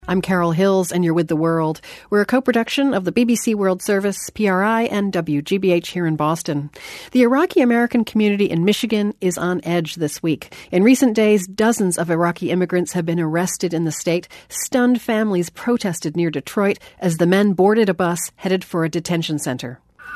I'm Carol Hills, and you're with The World. We're a co-production of the BBC World Service, PRI, and WGBH here in Boston. The Iraqi-American community in Michigan is on edge this week. In recent days, dozens of Iraqi immigrants have been arrested in the state. Stunned families protested near Detroit as the men boarded a bus headed for a detention center.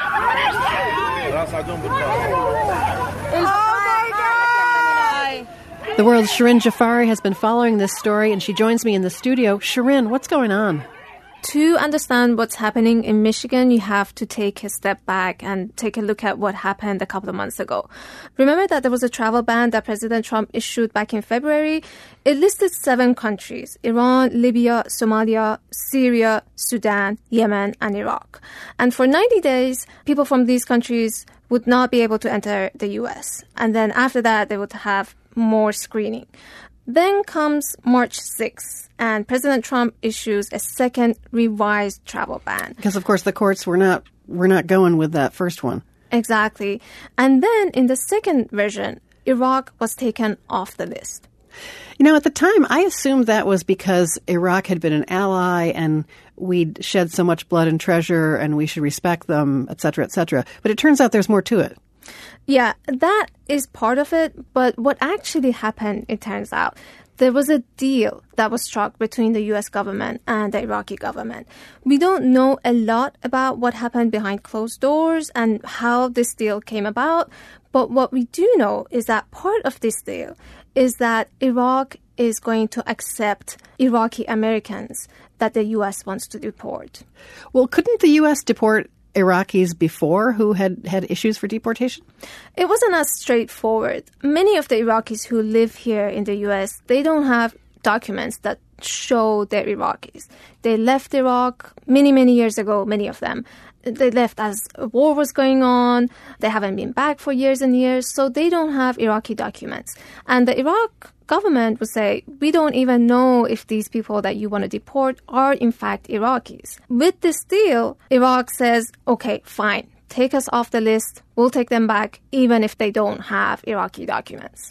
The World's Shirin Jafari has been following this story, and she joins me in the studio. Shirin, what's going on? To understand what's happening in Michigan, you have to take a step back and take a look at what happened a couple of months ago. Remember that there was a travel ban that President Trump issued back in February? It listed 7 countries: Iran, Libya, Somalia, Syria, Sudan, Yemen, and Iraq. And for 90 days, people from these countries would not be able to enter the U.S. And then after that, they would have more screening. Then comes March 6th, and President Trump issues a second revised travel ban. Because, of course, the courts were not going with that first one. Exactly. And then in the second version, Iraq was taken off the list. You know, at the time, I assumed that was because Iraq had been an ally and we'd shed so much blood and treasure and we should respect them, et cetera, et cetera. But it turns out there's more to it. Yeah, that is part of it. But what actually happened, it turns out, there was a deal that was struck between the U.S. government and the Iraqi government. We don't know a lot about what happened behind closed doors and how this deal came about. But what we do know is that part of this deal is that Iraq is going to accept Iraqi Americans that the U.S. wants to deport. Well, couldn't the U.S. deport Iraqis before who had issues for deportation? It wasn't as straightforward. Many of the Iraqis who live here in the U.S., they don't have documents that show they're Iraqis. They left Iraq many, many years ago, many of them. They left as a war was going on. They haven't been back for years and years, so they don't have Iraqi documents. And the Iraq government would say, we don't even know if these people that you want to deport are in fact Iraqis. With this deal, Iraq says, okay, fine, take us off the list. We'll take them back, even if they don't have Iraqi documents.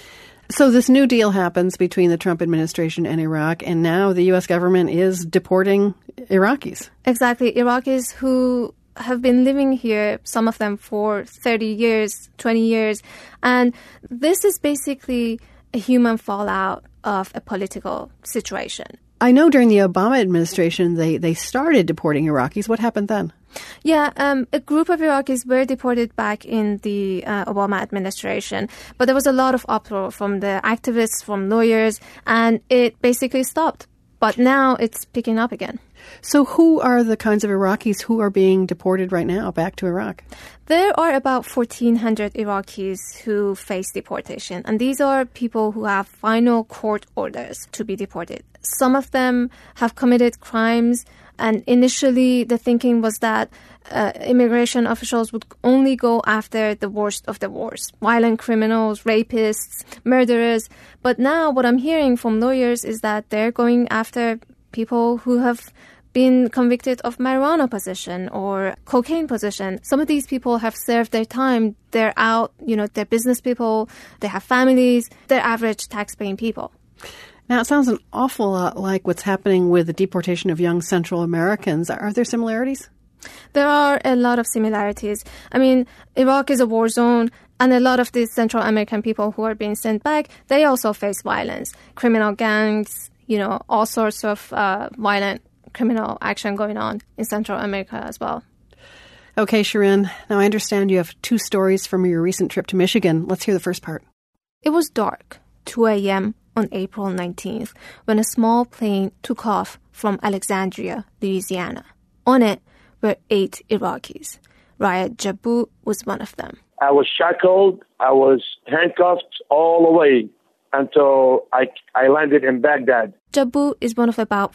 So this new deal happens between the Trump administration and Iraq, and now the U.S. government is deporting Iraqis. Exactly. Iraqis who have been living here, some of them for 30 years, 20 years. And this is basically a human fallout of a political situation. I know during the Obama administration, they started deporting Iraqis. What happened then? Yeah, a group of Iraqis were deported back in the Obama administration, but there was a lot of uproar from the activists, from lawyers, and it basically stopped. But now it's picking up again. So who are the kinds of Iraqis who are being deported right now back to Iraq? There are about 1,400 Iraqis who face deportation, and these are people who have final court orders to be deported. Some of them have committed crimes, and initially the thinking was that immigration officials would only go after the worst of the worst, violent criminals, rapists, murderers. But now what I'm hearing from lawyers is that they're going after people who have been convicted of marijuana possession or cocaine possession. Some of these people have served their time. They're out, they're business people, they have families, they're average tax-paying people. Now, it sounds an awful lot like what's happening with the deportation of young Central Americans. Are there similarities? There are a lot of similarities. I mean, Iraq is a war zone, and a lot of these Central American people who are being sent back, they also face violence, criminal gangs, all sorts of violent criminal action going on in Central America as well. Okay, Shirin. Now, I understand you have 2 stories from your recent trip to Michigan. Let's hear the first part. It was dark, 2 a.m. on April 19th, when a small plane took off from Alexandria, Louisiana. On it were 8 Iraqis. Rayad Jabu was one of them. I was shackled. I was handcuffed all the way until I landed in Baghdad. Jabu is one of about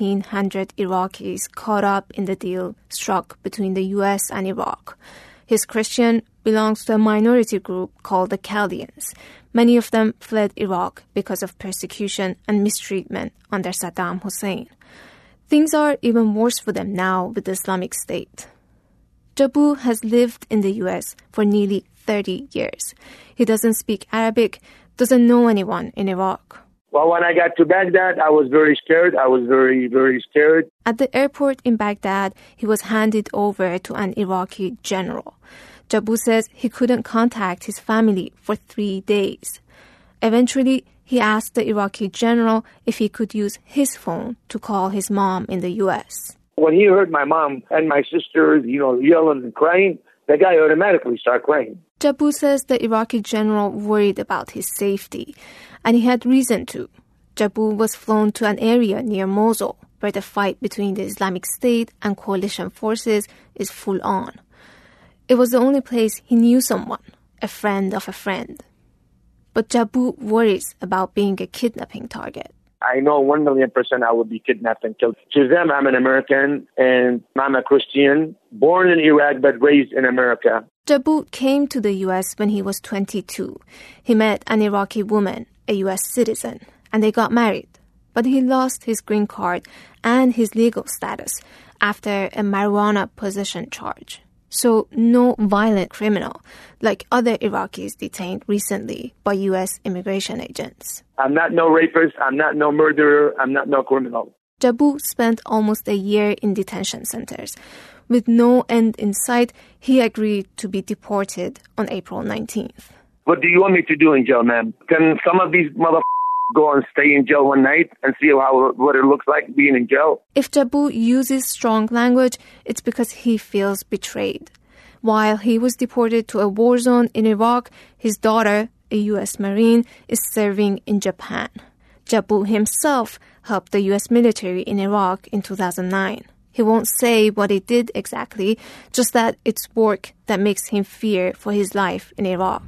1,400 Iraqis caught up in the deal struck between the U.S. and Iraq. He's Christian, belongs to a minority group called the Chaldeans. Many of them fled Iraq because of persecution and mistreatment under Saddam Hussein. Things are even worse for them now with the Islamic State. Jabu has lived in the U.S. for nearly 30 years. He doesn't speak Arabic, doesn't know anyone in Iraq. Well, when I got to Baghdad, I was very scared. I was very, very scared. At the airport in Baghdad, he was handed over to an Iraqi general. Jabu says he couldn't contact his family for 3 days. Eventually, he asked the Iraqi general if he could use his phone to call his mom in the U.S. When he heard my mom and my sisters, yelling and crying, the guy automatically started crying. Jabu says the Iraqi general worried about his safety, and he had reason to. Jabu was flown to an area near Mosul, where the fight between the Islamic State and coalition forces is full on. It was the only place he knew someone, a friend of a friend. But Jabu worries about being a kidnapping target. I know 1,000,000% I would be kidnapped and killed. To them, I'm an American and I'm a Christian, born in Iraq but raised in America. Jabu came to the U.S. when he was 22. He met an Iraqi woman, a U.S. citizen, and they got married. But he lost his green card and his legal status after a marijuana possession charge. So no violent criminal, like other Iraqis detained recently by U.S. immigration agents. I'm not no rapist, I'm not no murderer, I'm not no criminal. Jabu spent almost a year in detention centers. With no end in sight, he agreed to be deported on April 19th. What do you want me to do in jail, man? Can some of these motherfuckers go and stay in jail one night and see what it looks like being in jail? If Jabu uses strong language, it's because he feels betrayed. While he was deported to a war zone in Iraq, his daughter, a U.S. Marine, is serving in Japan. Jabu himself helped the U.S. military in Iraq in 2009. He won't say what he did exactly, just that it's work that makes him fear for his life in Iraq.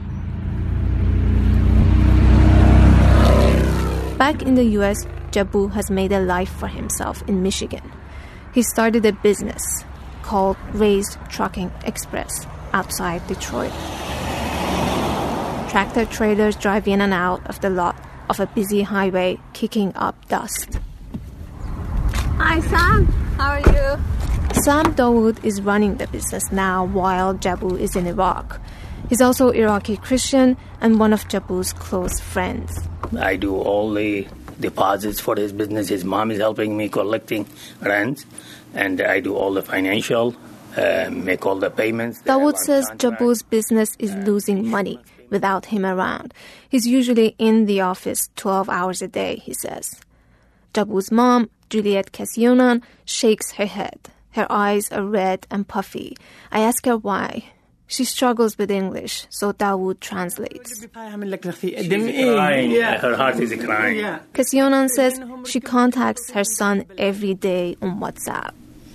Back in the U.S., Jabu has made a life for himself in Michigan. He started a business called Raised Trucking Express outside Detroit. Tractor trailers drive in and out of the lot of a busy highway, kicking up dust. Hi, Sam. How are you? Sam Dawood is running the business now while Jabu is in Iraq. He's also Iraqi Christian and one of Jabu's close friends. I do all the deposits for his business. His mom is helping me collecting rent, and I do all the financial, make all the payments. Dawood says Jabu's business is losing money without him around. He's usually in the office 12 hours a day, he says. Jabu's mom, Juliet Kesyonan, shakes her head. Her eyes are red and puffy. I ask her why. She struggles with English, so Dawood translates. She's crying. Yeah. Her heart is crying. Yeah. Kesyonan says she contacts her son every day on WhatsApp.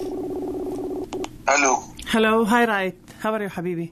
Hello. Hello. Hi, Right. How are you, Habibi?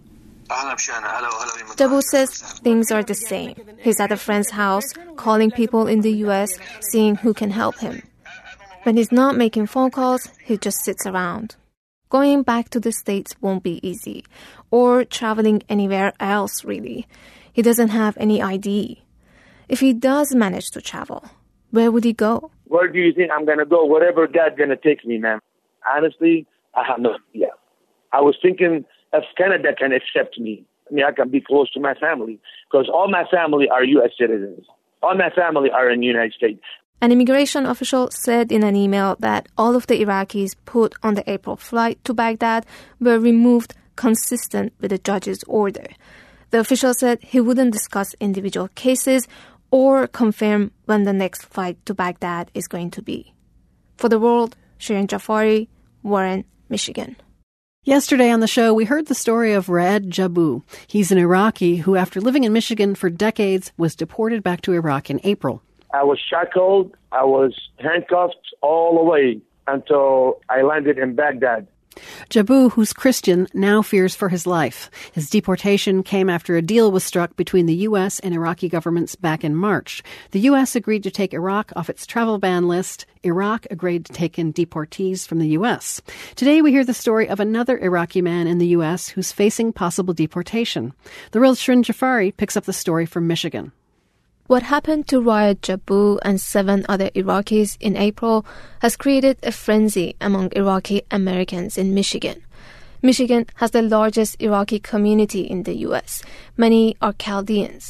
Jabu says things are the same. He's at a friend's house, calling people in the U.S., seeing who can help him. When he's not making phone calls, he just sits around. Going back to the States won't be easy, or traveling anywhere else, really. He doesn't have any ID. If he does manage to travel, where would he go? Where do you think I'm going to go? Wherever God's going to take me, man. Honestly, I have no idea. I was thinking if Canada can accept me. I mean, I can be close to my family, because all my family are U.S. citizens. All my family are in the United States. An immigration official said in an email that all of the Iraqis put on the April flight to Baghdad were removed consistent with the judge's order. The official said he wouldn't discuss individual cases or confirm when the next flight to Baghdad is going to be. For The World, Shirin Jafari, Warren, Michigan. Yesterday on the show, we heard the story of Raed Jabu. He's an Iraqi who, after living in Michigan for decades, was deported back to Iraq in April. I was shackled. I was handcuffed all the way until I landed in Baghdad. Jabu, who's Christian, now fears for his life. His deportation came after a deal was struck between the U.S. and Iraqi governments back in March. The U.S. agreed to take Iraq off its travel ban list. Iraq agreed to take in deportees from the U.S. Today we hear the story of another Iraqi man in the U.S. who's facing possible deportation. The World's Shirin Jafari picks up the story from Michigan. What happened to Raed Jabu and 7 other Iraqis in April has created a frenzy among Iraqi Americans in Michigan. Michigan has the largest Iraqi community in the U.S. Many are Chaldeans.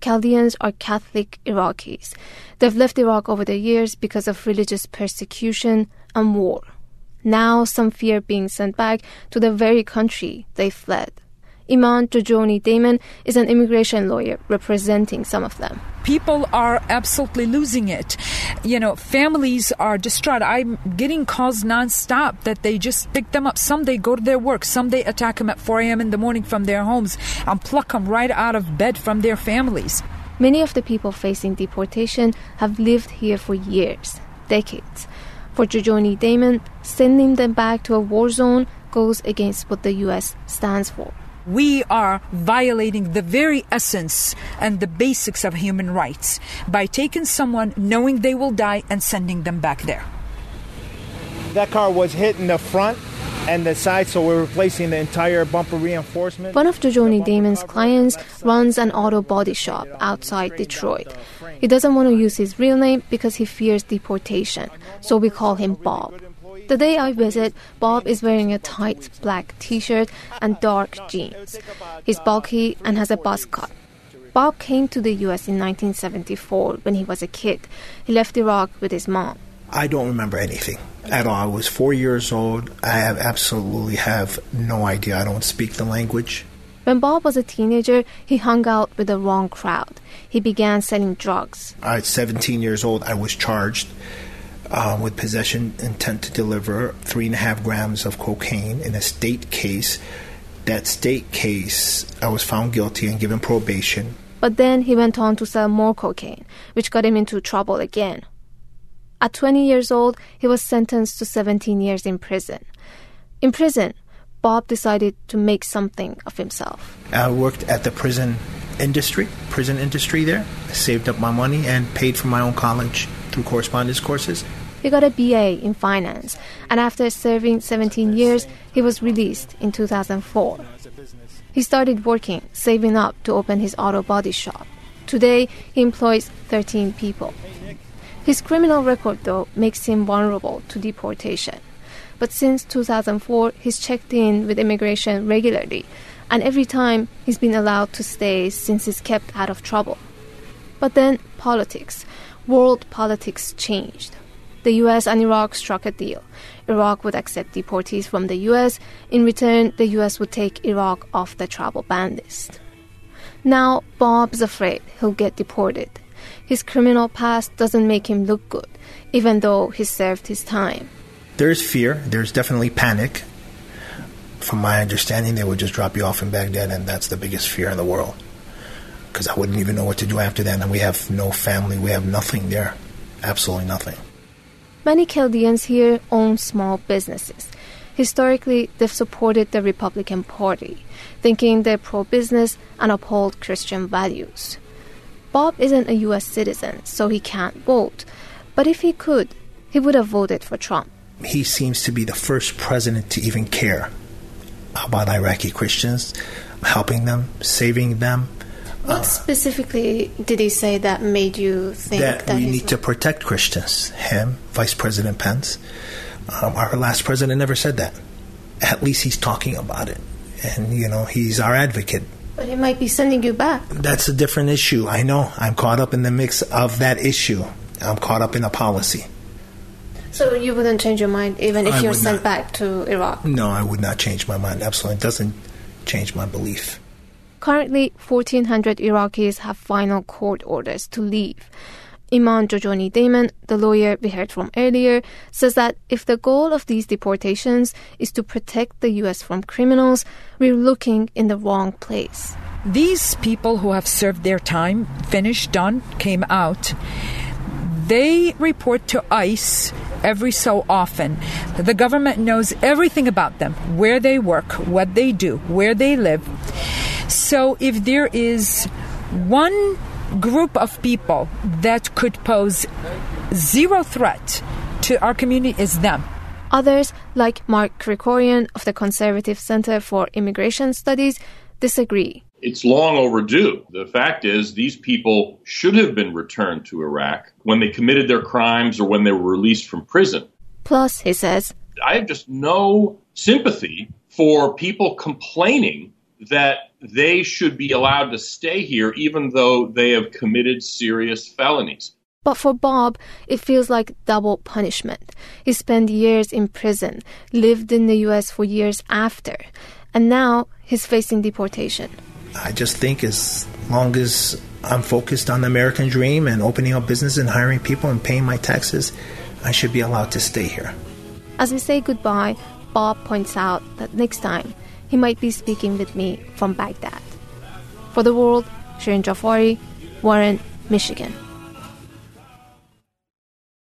Chaldeans are Catholic Iraqis. They've left Iraq over the years because of religious persecution and war. Now some fear being sent back to the very country they fled. Iman Jojoni Damon is an immigration lawyer representing some of them. People are absolutely losing it. Families are distraught. I'm getting calls nonstop that they just pick them up. Some they go to their work. Some they attack them at 4 a.m. in the morning from their homes and pluck them right out of bed from their families. Many of the people facing deportation have lived here for years, decades. For Jojoni Damon, sending them back to a war zone goes against what the U.S. stands for. We are violating the very essence and the basics of human rights by taking someone knowing they will die and sending them back there. That car was hit in the front and the side, so we're replacing the entire bumper reinforcement. One of Jojoni Damon's clients runs an auto body shop outside Detroit. He doesn't want to use his real name because he fears deportation, so we call him Bob. The day I visit, Bob is wearing a tight black t-shirt and dark jeans. He's bulky and has a buzz cut. Bob came to the U.S. in 1974 when he was a kid. He left Iraq with his mom. I don't remember anything at all. I was 4 years old. I absolutely have no idea. I don't speak the language. When Bob was a teenager, he hung out with the wrong crowd. He began selling drugs. At 17 years old, I was charged with possession intent to deliver 3.5 grams of cocaine in a state case. That state case, I was found guilty and given probation. But then he went on to sell more cocaine, which got him into trouble again. At 20 years old, he was sentenced to 17 years in prison. In prison, Bob decided to make something of himself. I worked at the prison industry there. I saved up my money and paid for my own college through correspondence courses. He got a BA in finance, and after serving 17 years, he was released in 2004. He started working, saving up to open his auto body shop. Today, he employs 13 people. His criminal record, though, makes him vulnerable to deportation. But since 2004, he's checked in with immigration regularly, and every time he's been allowed to stay since he's kept out of trouble. But then world politics changed. The U.S. and Iraq struck a deal. Iraq would accept deportees from the U.S. In return, the U.S. would take Iraq off the travel ban list. Now, Bob's afraid he'll get deported. His criminal past doesn't make him look good, even though he served his time. There's fear. There's definitely panic. From my understanding, they would just drop you off in Baghdad, and that's the biggest fear in the world. Because I wouldn't even know what to do after that, and we have no family. We have nothing there. Absolutely nothing. Many Chaldeans here own small businesses. Historically, they've supported the Republican Party, thinking they're pro-business and uphold Christian values. Bob isn't a U.S. citizen, so he can't vote. But if he could, he would have voted for Trump. He seems to be the first president to even care about Iraqi Christians, helping them, saving them. What specifically did he say that made you think that we need to protect Christians? Him, Vice President Pence. Our last president never said that. At least he's talking about it. And, he's our advocate. But he might be sending you back. That's a different issue. I know. I'm caught up in the mix of that issue. I'm caught up in a policy. So you wouldn't change your mind even if you're sent back to Iraq? No, I would not change my mind. Absolutely. It doesn't change my belief. Currently, 1,400 Iraqis have final court orders to leave. Iman Jojoni Damon, the lawyer we heard from earlier, says that if the goal of these deportations is to protect the U.S. from criminals, we're looking in the wrong place. These people who have served their time, finished, done, came out, they report to ICE every so often. The government knows everything about them, where they work, what they do, where they live. So if there is one group of people that could pose zero threat to our community, is them. Others, like Mark Krikorian of the Conservative Center for Immigration Studies, disagree. It's long overdue. The fact is, these people should have been returned to Iraq when they committed their crimes or when they were released from prison. Plus, he says, I have just no sympathy for people complaining that they should be allowed to stay here even though they have committed serious felonies. But for Bob, it feels like double punishment. He spent years in prison, lived in the U.S. for years after, and now he's facing deportation. I just think as long as I'm focused on the American dream and opening up business and hiring people and paying my taxes, I should be allowed to stay here. As we say goodbye, Bob points out that next time he might be speaking with me from Baghdad. For The World, Shirin Jafari, Warren, Michigan.